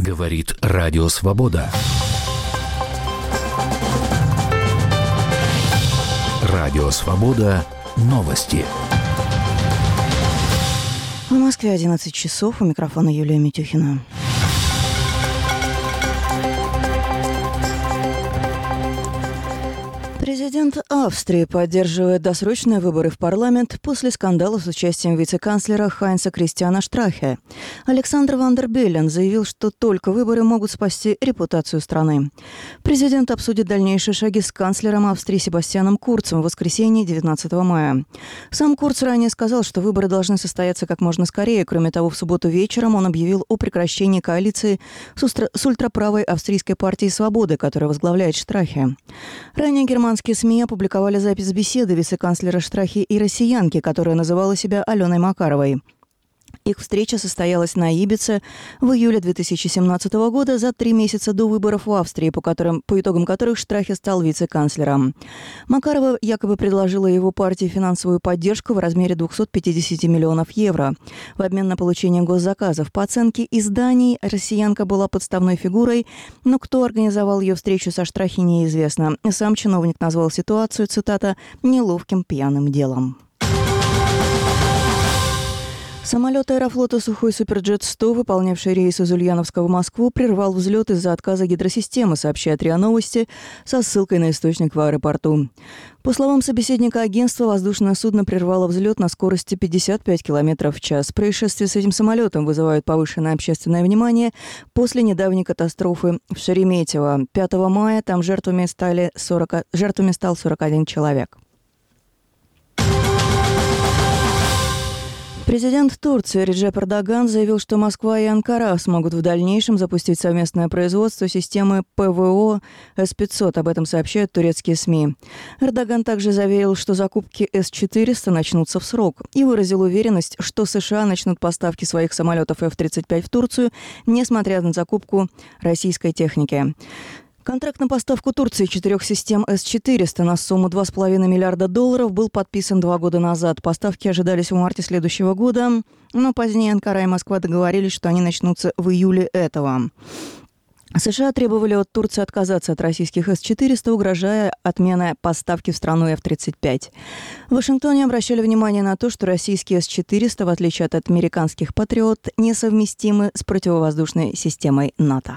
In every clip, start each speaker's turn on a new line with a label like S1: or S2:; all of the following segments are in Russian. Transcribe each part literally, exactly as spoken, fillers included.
S1: Говорит Радио Свобода. Радио Свобода. Новости.
S2: В Москве одиннадцать часов. У микрофона Юлия Митюхина. Президент Австрии поддерживает досрочные выборы в парламент после скандала с участием вице-канцлера Хайнца Кристиана Штрахе. Александр Ван дер Беллен заявил, что только выборы могут спасти репутацию страны. Президент обсудит дальнейшие шаги с канцлером Австрии Себастьяном Курцем в воскресенье девятнадцатого мая. Сам Курц ранее сказал, что выборы должны состояться как можно скорее. Кроме того, в субботу вечером он объявил о прекращении коалиции с, устра- с ультраправой австрийской партией «Свободы», которую возглавляет Штрахе. Ранее германские СМИ опубликовали запись беседы вице-канцлера Штрахе и россиянки, которая называла себя Аленой Макаровой. Их встреча состоялась на Ибице в июле две тысячи семнадцатого года, за три месяца до выборов в Австрии, по, которым, по итогам которых Штрахе стал вице-канцлером. Макарова якобы предложила его партии финансовую поддержку в размере двести пятьдесят миллионов евро в обмен на получение госзаказов. По оценке изданий, россиянка была подставной фигурой, но кто организовал ее встречу со Штрахе, неизвестно. Сам чиновник назвал ситуацию, цитата, «неловким пьяным делом». Самолет аэрофлота «Сухой Суперджет сто», выполнявший рейс из Ульяновска в Москву, прервал взлет из-за отказа гидросистемы, сообщает РИА Новости со ссылкой на источник в аэропорту. По словам собеседника агентства, воздушное судно прервало взлет на скорости пятьдесят пять километров в час. Происшествие с этим самолетом вызывает повышенное общественное внимание после недавней катастрофы в Шереметьево. пятого мая там жертвами, стали сорок, жертвами стал сорок один человек. Президент Турции Реджеп Эрдоган заявил, что Москва и Анкара смогут в дальнейшем запустить совместное производство системы ПВО эс пятьсот. Об этом сообщают турецкие СМИ. Эрдоган также заверил, что закупки эс четыреста начнутся в срок, и выразил уверенность, что США начнут поставки своих самолетов эф тридцать пять в Турцию, несмотря на закупку российской техники. Контракт на поставку Турции четырех систем эс четыреста на сумму два с половиной миллиарда долларов был подписан два года назад. Поставки ожидались в марте следующего года, но позднее Анкара и Москва договорились, что они начнутся в июле этого. США требовали от Турции отказаться от российских эс четыреста, угрожая отменой поставки в страну эф тридцать пять. В Вашингтоне обращали внимание на то, что российские эс четыреста, в отличие от американских «Патриот», несовместимы с противовоздушной системой НАТО.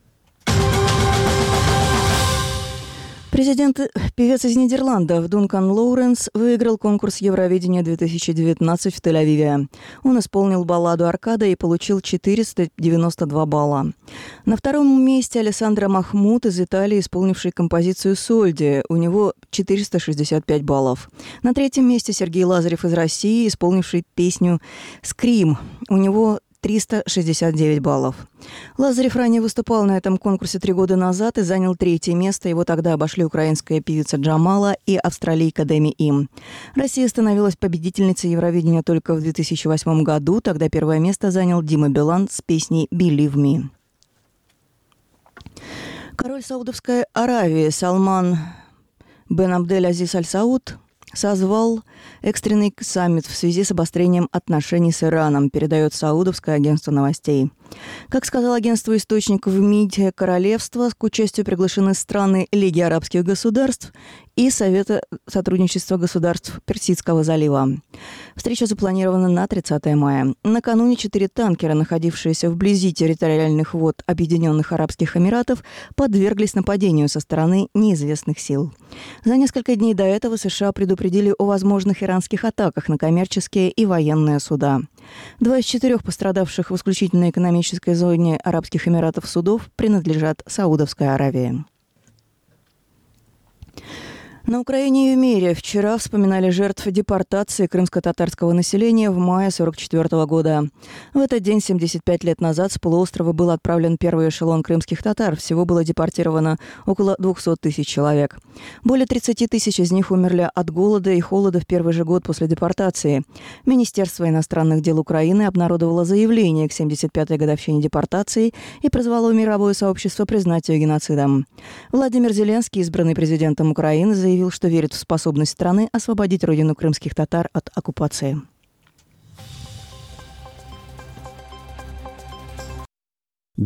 S2: Президент, певец из Нидерландов Дункан Лоуренс выиграл конкурс Евровидения две тысячи девятнадцать в Тель-Авиве. Он исполнил балладу «Аркада» и получил четыреста девяносто два балла. На втором месте Алессандро Махмуд из Италии, исполнивший композицию «Сольди». У него четыреста шестьдесят пять баллов. На третьем месте Сергей Лазарев из России, исполнивший песню «Скрим». У него триста шестьдесят девять баллов. Лазарев ранее выступал на этом конкурсе три года назад и занял третье место. Его тогда обошли украинская певица Джамала и австралийка Деми Им. Россия становилась победительницей Евровидения только в две тысячи восьмом году. Тогда первое место занял Дима Билан с песней «Believe Me». Король Саудовской Аравии Салман бен Абдель-Азиз Аль-Сауд созвал экстренный саммит в связи с обострением отношений с Ираном, передает Саудовское агентство новостей. Как сказал агентство источников в МИДе королевства, к участию приглашены страны Лиги арабских государств и Совета сотрудничества государств Персидского залива. Встреча запланирована на тридцатое мая. Накануне четыре танкера, находившиеся вблизи территориальных вод Объединенных Арабских Эмиратов, подверглись нападению со стороны неизвестных сил. За несколько дней до этого США предупредили о возможных иранских атаках на коммерческие и военные суда. Два из четырех пострадавших в исключительно экономической зоне Арабских Эмиратов судов принадлежат Саудовской Аравии. На Украине и в мире вчера вспоминали жертв депортации крымско-татарского населения в мае сорок четвёртого года. В этот день, семьдесят пять лет назад, с полуострова был отправлен первый эшелон крымских татар. Всего было депортировано около двухсот тысяч человек. Более тридцати тысяч из них умерли от голода и холода в первый же год после депортации. Министерство иностранных дел Украины обнародовало заявление к семьдесят пятой годовщине депортации и призвало мировое сообщество признать ее геноцидом. Владимир Зеленский, избранный президентом Украины, заявил, заявил, что верит в способность страны освободить родину крымских татар от оккупации.